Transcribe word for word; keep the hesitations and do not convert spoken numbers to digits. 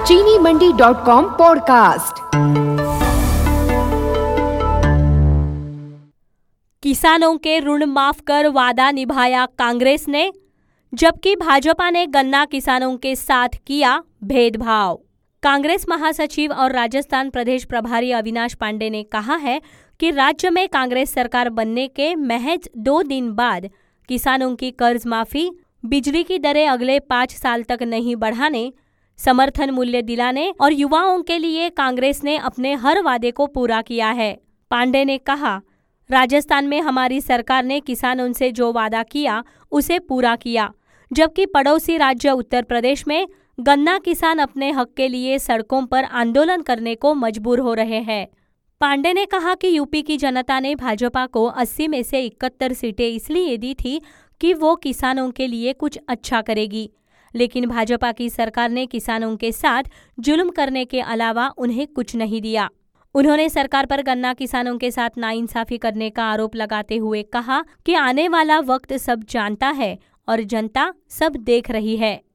चीनी मंडी dot com podcast. किसानों के ऋण माफ कर वादा निभाया कांग्रेस ने, जबकि भाजपा ने गन्ना किसानों के साथ किया भेदभाव। कांग्रेस महासचिव और राजस्थान प्रदेश प्रभारी अविनाश पांडे ने कहा है कि राज्य में कांग्रेस सरकार बनने के महज दो दिन बाद किसानों की कर्ज माफी, बिजली की दरें अगले पाँच साल तक नहीं बढ़ाने, समर्थन मूल्य दिलाने और युवाओं के लिए कांग्रेस ने अपने हर वादे को पूरा किया है। पांडे ने कहा, राजस्थान में हमारी सरकार ने किसानों से जो वादा किया उसे पूरा किया, जबकि पड़ोसी राज्य उत्तर प्रदेश में गन्ना किसान अपने हक के लिए सड़कों पर आंदोलन करने को मजबूर हो रहे हैं। पांडे ने कहा कि यूपी की जनता ने भाजपा को अस्सी में से इकहत्तर सीटें इसलिए दी थी कि वो किसानों के लिए कुछ अच्छा करेगी, लेकिन भाजपा की सरकार ने किसानों के साथ जुल्म करने के अलावा उन्हें कुछ नहीं दिया। उन्होंने सरकार पर गन्ना किसानों के साथ नाइंसाफी करने का आरोप लगाते हुए कहा कि आने वाला वक्त सब जानता है और जनता सब देख रही है।